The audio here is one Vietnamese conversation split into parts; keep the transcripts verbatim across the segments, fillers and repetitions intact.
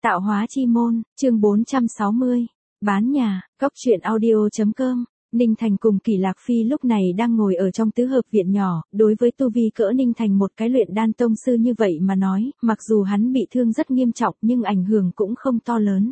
Tạo hóa chi môn, chương bốn trăm sáu mươi. Bán nhà, cóc truyện audio.com. Ninh Thành cùng Kỷ Lạc Phi lúc này đang ngồi ở trong tứ hợp viện nhỏ, đối với tu vi cỡ Ninh Thành một cái luyện đan tông sư như vậy mà nói, mặc dù hắn bị thương rất nghiêm trọng nhưng ảnh hưởng cũng không to lớn.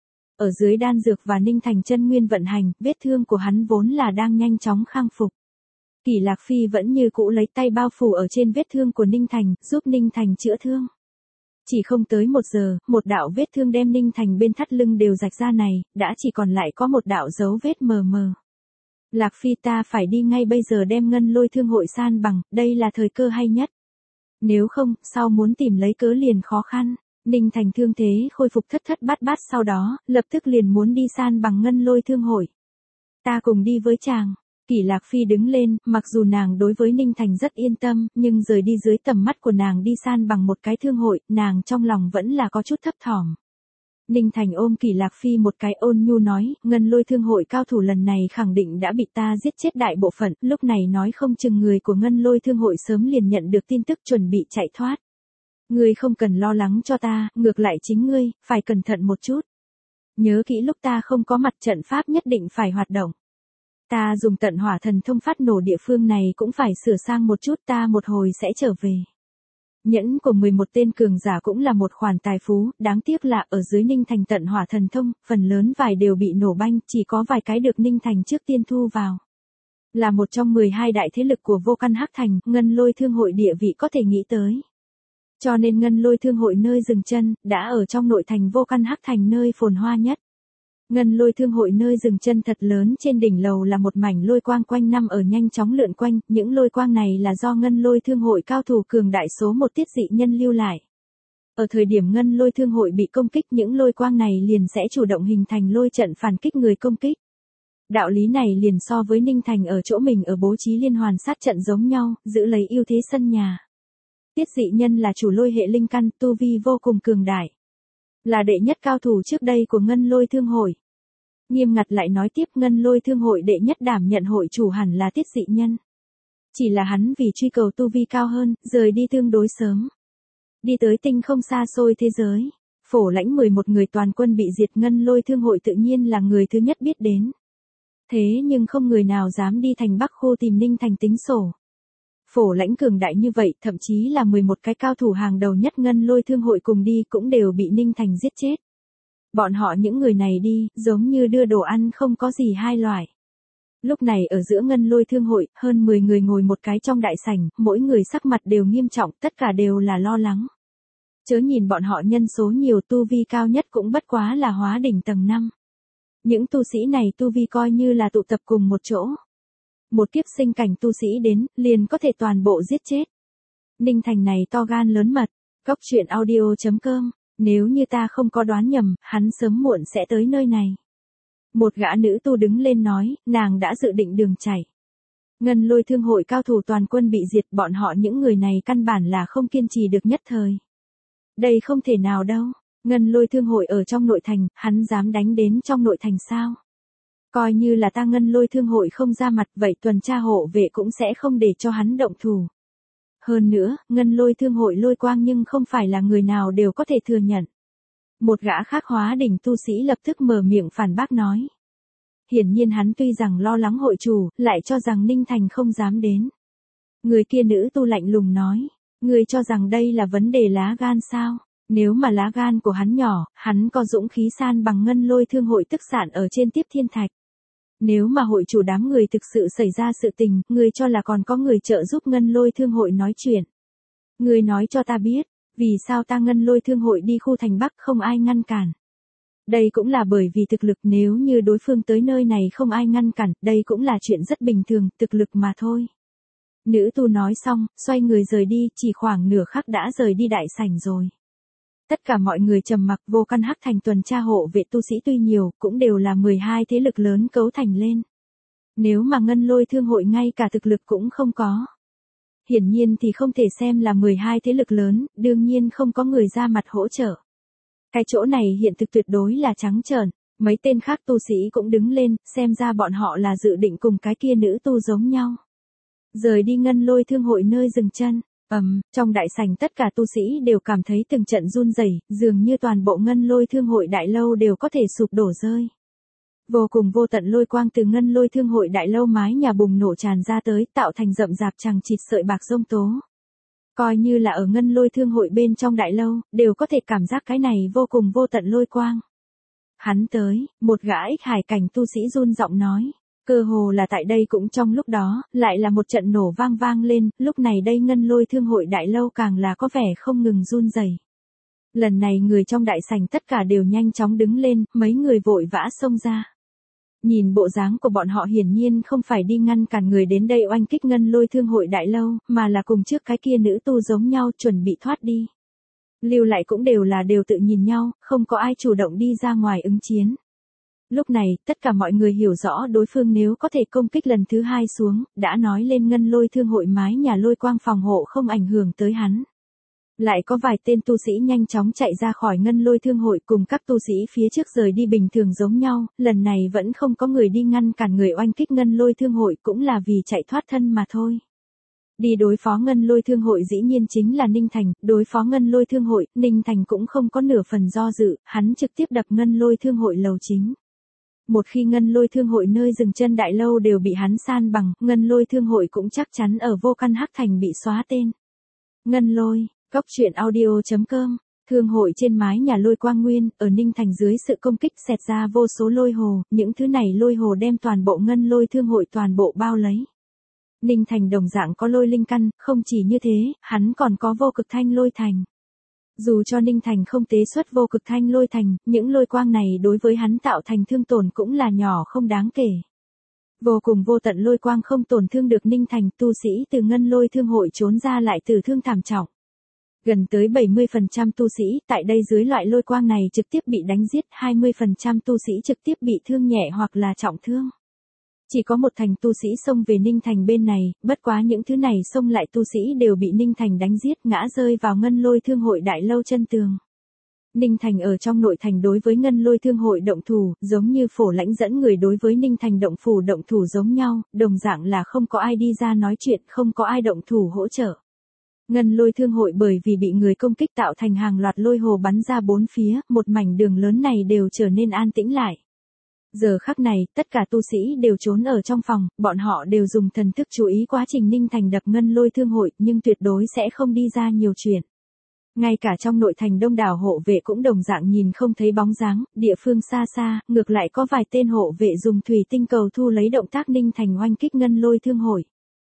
Ở dưới đan dược và Ninh Thành chân nguyên vận hành, vết thương của hắn vốn là đang nhanh chóng khang phục. Kỷ Lạc Phi vẫn như cũ lấy tay bao phủ ở trên vết thương của Ninh Thành, giúp Ninh Thành chữa thương. Chỉ không tới một giờ, một đạo vết thương đem Ninh Thành bên thắt lưng đều rạch ra này, đã chỉ còn lại có một đạo dấu vết mờ mờ. Lạc Phi, ta phải đi ngay bây giờ đem ngân lôi thương hội san bằng, đây là thời cơ hay nhất. Nếu không, sau muốn tìm lấy cớ liền khó khăn. Ninh Thành thương thế khôi phục thất thất bát bát, sau đó, lập tức liền muốn đi san bằng ngân lôi thương hội. Ta cùng đi với chàng. Kỷ Lạc Phi đứng lên, mặc dù nàng đối với Ninh Thành rất yên tâm, nhưng rời đi dưới tầm mắt của nàng đi san bằng một cái thương hội, nàng trong lòng vẫn là có chút thấp thỏm. Ninh Thành ôm Kỷ Lạc Phi một cái ôn nhu nói, ngân lôi thương hội cao thủ lần này khẳng định đã bị ta giết chết đại bộ phận, lúc này nói không chừng người của ngân lôi thương hội sớm liền nhận được tin tức chuẩn bị chạy thoát. Ngươi không cần lo lắng cho ta, ngược lại chính ngươi, phải cẩn thận một chút. Nhớ kỹ lúc ta không có mặt trận pháp nhất định phải hoạt động. Ta dùng tận hỏa thần thông phát nổ địa phương này cũng phải sửa sang một chút, ta một hồi sẽ trở về. Nhẫn của mười một tên cường giả cũng là một khoản tài phú, đáng tiếc là ở dưới Ninh Thành tận hỏa thần thông, phần lớn vài đều bị nổ banh, chỉ có vài cái được Ninh Thành trước tiên thu vào. Là một trong mười hai đại thế lực của Vô Căn Hắc Thành, ngân lôi thương hội địa vị có thể nghĩ tới. Cho nên ngân lôi thương hội nơi dừng chân, đã ở trong nội thành Vô Căn Hắc Thành nơi phồn hoa nhất. Ngân lôi thương hội nơi dừng chân thật lớn, trên đỉnh lầu là một mảnh lôi quang quanh năm ở nhanh chóng lượn quanh, những lôi quang này là do ngân lôi thương hội cao thủ cường đại số một tiết dị nhân lưu lại. Ở thời điểm ngân lôi thương hội bị công kích, những lôi quang này liền sẽ chủ động hình thành lôi trận phản kích người công kích. Đạo lý này liền so với Ninh Thành ở chỗ mình ở bố trí liên hoàn sát trận giống nhau, giữ lấy ưu thế sân nhà. Tiết dị nhân là chủ lôi hệ linh căn, tu vi vô cùng cường đại. Là đệ nhất cao thủ trước đây của ngân lôi thương hội. Nghiêm ngặt lại nói tiếp, ngân lôi thương hội đệ nhất đảm nhận hội chủ hẳn là tiết dị nhân. Chỉ là hắn vì truy cầu tu vi cao hơn, rời đi tương đối sớm. Đi tới tinh không xa xôi thế giới. Phổ lãnh mười một người toàn quân bị diệt, ngân lôi thương hội tự nhiên là người thứ nhất biết đến. Thế nhưng không người nào dám đi thành Bắc khu tìm Ninh Thành tính sổ. Phổ lãnh cường đại như vậy, thậm chí là mười một cái cao thủ hàng đầu nhất ngân lôi thương hội cùng đi cũng đều bị Ninh Thành giết chết. Bọn họ những người này đi, giống như đưa đồ ăn không có gì hai loại. Lúc này ở giữa ngân lôi thương hội, hơn mười người ngồi một cái trong đại sảnh, mỗi người sắc mặt đều nghiêm trọng, tất cả đều là lo lắng. Chớ nhìn bọn họ nhân số nhiều, tu vi cao nhất cũng bất quá là hóa đỉnh tầng năm. Những tu sĩ này tu vi coi như là tụ tập cùng một chỗ. Một kiếp sinh cảnh tu sĩ đến, liền có thể toàn bộ giết chết. Ninh Thành này to gan lớn mật. Cóc truyện audio.com. Nếu như ta không có đoán nhầm, hắn sớm muộn sẽ tới nơi này. Một gã nữ tu đứng lên nói, nàng đã dự định đường chảy. Ngân lôi thương hội cao thủ toàn quân bị diệt, bọn họ những người này căn bản là không kiên trì được nhất thời. Đây không thể nào đâu. Ngân lôi thương hội ở trong nội thành, hắn dám đánh đến trong nội thành sao? Coi như là ta ngân lôi thương hội không ra mặt, vậy tuần tra hộ vệ cũng sẽ không để cho hắn động thủ. Hơn nữa, ngân lôi thương hội lôi quang nhưng không phải là người nào đều có thể thừa nhận. Một gã khác hóa đỉnh tu sĩ lập tức mở miệng phản bác nói. Hiển nhiên hắn tuy rằng lo lắng hội chủ, lại cho rằng Ninh Thành không dám đến. Người kia nữ tu lạnh lùng nói, người cho rằng đây là vấn đề lá gan sao? Nếu mà lá gan của hắn nhỏ, hắn có dũng khí san bằng ngân lôi thương hội tức sản ở trên Tiếp Thiên Thạch. Nếu mà hội chủ đám người thực sự xảy ra sự tình, người cho là còn có người trợ giúp ngân lôi thương hội nói chuyện. Người nói cho ta biết, vì sao ta ngân lôi thương hội đi khu thành Bắc không ai ngăn cản. Đây cũng là bởi vì thực lực, nếu như đối phương tới nơi này không ai ngăn cản, đây cũng là chuyện rất bình thường, thực lực mà thôi. Nữ tu nói xong, xoay người rời đi, chỉ khoảng nửa khắc đã rời đi đại sảnh rồi. Tất cả mọi người trầm mặc. Vô Căn Hắc Thành tuần tra hộ vệ tu sĩ tuy nhiều, cũng đều là mười hai thế lực lớn cấu thành lên. Nếu mà ngân lôi thương hội ngay cả thực lực cũng không có. Hiển nhiên thì không thể xem là mười hai thế lực lớn, đương nhiên không có người ra mặt hỗ trợ. Cái chỗ này hiện thực tuyệt đối là trắng trợn. Mấy tên khác tu sĩ cũng đứng lên, xem ra bọn họ là dự định cùng cái kia nữ tu giống nhau. Rời đi ngân lôi thương hội nơi dừng chân. Ầm, trong đại sảnh tất cả tu sĩ đều cảm thấy từng trận run rẩy, dường như toàn bộ ngân lôi thương hội đại lâu đều có thể sụp đổ rơi. Vô cùng vô tận lôi quang từ ngân lôi thương hội đại lâu mái nhà bùng nổ tràn ra tới, tạo thành rậm rạp chằng chịt sợi bạc rông tố. Coi như là ở ngân lôi thương hội bên trong đại lâu, đều có thể cảm giác cái này vô cùng vô tận lôi quang. Hắn tới, một gã ích hải cảnh tu sĩ run giọng nói. Cơ hồ là tại đây cũng trong lúc đó, lại là một trận nổ vang vang lên, lúc này đây ngân lôi thương hội đại lâu càng là có vẻ không ngừng run rẩy. Lần này người trong đại sảnh tất cả đều nhanh chóng đứng lên, mấy người vội vã xông ra. Nhìn bộ dáng của bọn họ hiển nhiên không phải đi ngăn cản người đến đây oanh kích ngân lôi thương hội đại lâu, mà là cùng trước cái kia nữ tu giống nhau chuẩn bị thoát đi. Lưu lại cũng đều là đều tự nhìn nhau, không có ai chủ động đi ra ngoài ứng chiến. Lúc này, tất cả mọi người hiểu rõ đối phương nếu có thể công kích lần thứ hai xuống, đã nói lên ngân lôi thương hội mái nhà lôi quang phòng hộ không ảnh hưởng tới hắn. Lại có vài tên tu sĩ nhanh chóng chạy ra khỏi ngân lôi thương hội cùng các tu sĩ phía trước rời đi bình thường giống nhau, lần này vẫn không có người đi ngăn cản người oanh kích ngân lôi thương hội cũng là vì chạy thoát thân mà thôi. Đi đối phó ngân lôi thương hội dĩ nhiên chính là Ninh Thành, đối phó ngân lôi thương hội, Ninh Thành cũng không có nửa phần do dự, hắn trực tiếp đập ngân lôi thương hội lầu chính. Một khi ngân lôi thương hội nơi dừng chân đại lâu đều bị hắn san bằng, ngân lôi thương hội cũng chắc chắn ở vô căn hắc thành bị xóa tên. Ngân lôi, cốc truyện audio chấm com, thương hội trên mái nhà lôi quang nguyên, ở Ninh Thành dưới sự công kích xẹt ra vô số lôi hồ, những thứ này lôi hồ đem toàn bộ ngân lôi thương hội toàn bộ bao lấy. Ninh Thành đồng dạng có lôi linh căn, không chỉ như thế, hắn còn có vô cực thanh lôi thành. Dù cho Ninh Thành không tế xuất vô cực thanh lôi thành, những lôi quang này đối với hắn tạo thành thương tổn cũng là nhỏ không đáng kể. Vô cùng vô tận lôi quang không tổn thương được Ninh Thành, tu sĩ từ ngân lôi thương hội trốn ra lại tử thương thảm trọng. Gần tới bảy mươi phần trăm tu sĩ tại đây dưới loại lôi quang này trực tiếp bị đánh giết, hai mươi phần trăm tu sĩ trực tiếp bị thương nhẹ hoặc là trọng thương. Chỉ có một thành tu sĩ xông về Ninh Thành bên này, bất quá những thứ này xông lại tu sĩ đều bị Ninh Thành đánh giết ngã rơi vào ngân lôi thương hội đại lâu chân tường. Ninh Thành ở trong nội thành đối với ngân lôi thương hội động thủ, giống như Phổ Lãnh dẫn người đối với Ninh Thành động phủ động thủ giống nhau, đồng dạng là không có ai đi ra nói chuyện, không có ai động thủ hỗ trợ. Ngân lôi thương hội bởi vì bị người công kích tạo thành hàng loạt lôi hồ bắn ra bốn phía, một mảnh đường lớn này đều trở nên an tĩnh lại. Giờ khắc này, tất cả tu sĩ đều trốn ở trong phòng, bọn họ đều dùng thần thức chú ý quá trình Ninh Thành đập ngân lôi thương hội, nhưng tuyệt đối sẽ không đi ra nhiều chuyện. Ngay cả trong nội thành đông đảo hộ vệ cũng đồng dạng nhìn không thấy bóng dáng, địa phương xa xa, ngược lại có vài tên hộ vệ dùng thủy tinh cầu thu lấy động tác Ninh Thành oanh kích ngân lôi thương hội.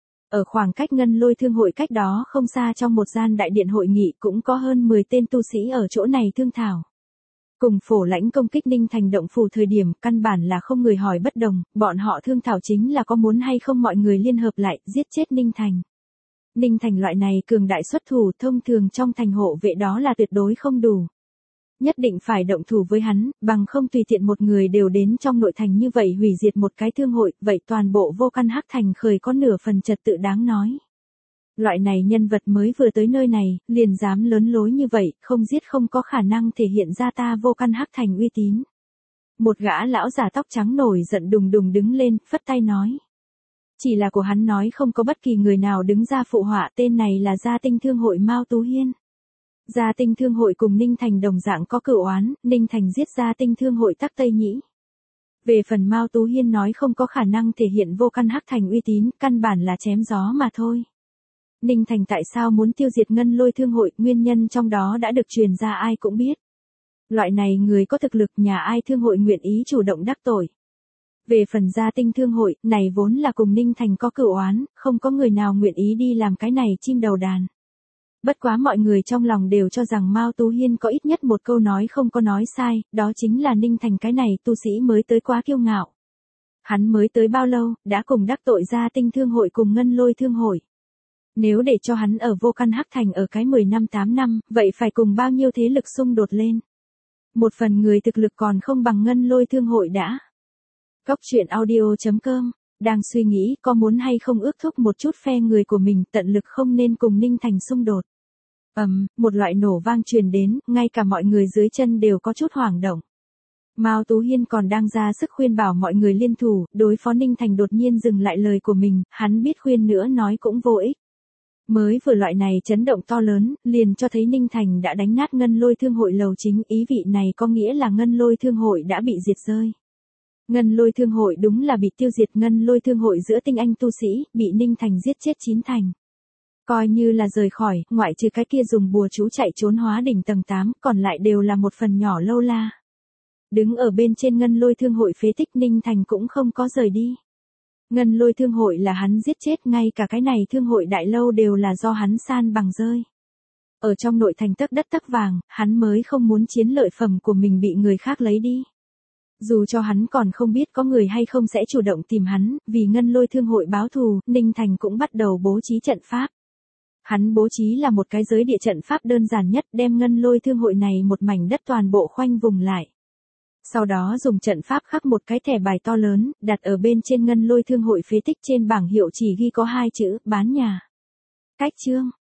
Ở khoảng cách ngân lôi thương hội cách đó không xa trong một gian đại điện hội nghị cũng có hơn mười tên tu sĩ ở chỗ này thương thảo. Cùng Phổ Lãnh công kích Ninh Thành động phủ thời điểm, căn bản là không người hỏi bất đồng, bọn họ thương thảo chính là có muốn hay không mọi người liên hợp lại, giết chết Ninh Thành. Ninh Thành loại này cường đại xuất thủ thông thường trong thành hộ vệ đó là tuyệt đối không đủ. Nhất định phải động thủ với hắn, bằng không tùy tiện một người đều đến trong nội thành như vậy hủy diệt một cái thương hội, vậy toàn bộ vô căn hắc thành khởi có nửa phần trật tự đáng nói. Loại này nhân vật mới vừa tới nơi này, liền dám lớn lối như vậy, không giết không có khả năng thể hiện ra ta vô căn hắc thành uy tín. Một gã lão già tóc trắng nổi giận đùng đùng đứng lên, phất tay nói. Chỉ là của hắn nói không có bất kỳ người nào đứng ra phụ họa, tên này là Gia Tinh Thương hội Mao Tú Hiên. Gia Tinh Thương hội cùng Ninh Thành đồng dạng có cửu oán, Ninh Thành giết Gia Tinh Thương hội Tắc Tây Nhĩ. Về phần Mao Tú Hiên nói không có khả năng thể hiện vô căn hắc thành uy tín, căn bản là chém gió mà thôi. Ninh Thành tại sao muốn tiêu diệt ngân lôi thương hội, nguyên nhân trong đó đã được truyền ra ai cũng biết. Loại này người có thực lực nhà ai thương hội nguyện ý chủ động đắc tội. Về phần Gia Tinh Thương hội, này vốn là cùng Ninh Thành có cửu oán, không có người nào nguyện ý đi làm cái này chim đầu đàn. Bất quá mọi người trong lòng đều cho rằng Mao Tú Hiên có ít nhất một câu nói không có nói sai, đó chính là Ninh Thành cái này tu sĩ mới tới quá kiêu ngạo. Hắn mới tới bao lâu, đã cùng đắc tội Gia Tinh Thương hội cùng ngân lôi thương hội. Nếu để cho hắn ở vô căn hắc thành ở cái mười năm tám năm, vậy phải cùng bao nhiêu thế lực xung đột lên. Một phần người thực lực còn không bằng ngân lôi thương hội đã. Cốc truyện audio chấm com, đang suy nghĩ có muốn hay không ước thúc một chút phe người của mình tận lực không nên cùng Ninh Thành xung đột. Ầm, um, một loại nổ vang truyền đến, ngay cả mọi người dưới chân đều có chút hoảng động. Mao Tú Hiên còn đang ra sức khuyên bảo mọi người liên thủ, đối phó Ninh Thành đột nhiên dừng lại lời của mình, hắn biết khuyên nữa nói cũng vô ích. Mới vừa loại này chấn động to lớn, liền cho thấy Ninh Thành đã đánh nát Ngân Lôi Thương hội lầu chính, ý vị này có nghĩa là Ngân Lôi Thương hội đã bị diệt rơi. Ngân Lôi Thương hội đúng là bị tiêu diệt, Ngân Lôi Thương hội giữa tinh anh tu sĩ, bị Ninh Thành giết chết chín thành. Coi như là rời khỏi, ngoại trừ cái kia dùng bùa chú chạy trốn hóa đỉnh tầng tám, còn lại đều là một phần nhỏ lâu la. Đứng ở bên trên Ngân Lôi Thương hội phế tích, Ninh Thành cũng không có rời đi. Ngân Lôi Thương hội là hắn giết chết, ngay cả cái này thương hội đại lâu đều là do hắn san bằng rơi. Ở trong nội thành tấc đất tấc vàng, hắn mới không muốn chiến lợi phẩm của mình bị người khác lấy đi. Dù cho hắn còn không biết có người hay không sẽ chủ động tìm hắn, vì Ngân Lôi Thương hội báo thù, Ninh Thành cũng bắt đầu bố trí trận pháp. Hắn bố trí là một cái giới địa trận pháp đơn giản nhất, đem Ngân Lôi Thương hội này một mảnh đất toàn bộ khoanh vùng lại. Sau đó dùng trận pháp khắc một cái thẻ bài to lớn, đặt ở bên trên Ngân Lôi Thương hội phế tích, trên bảng hiệu chỉ ghi có hai chữ, bán nhà. Cách chương,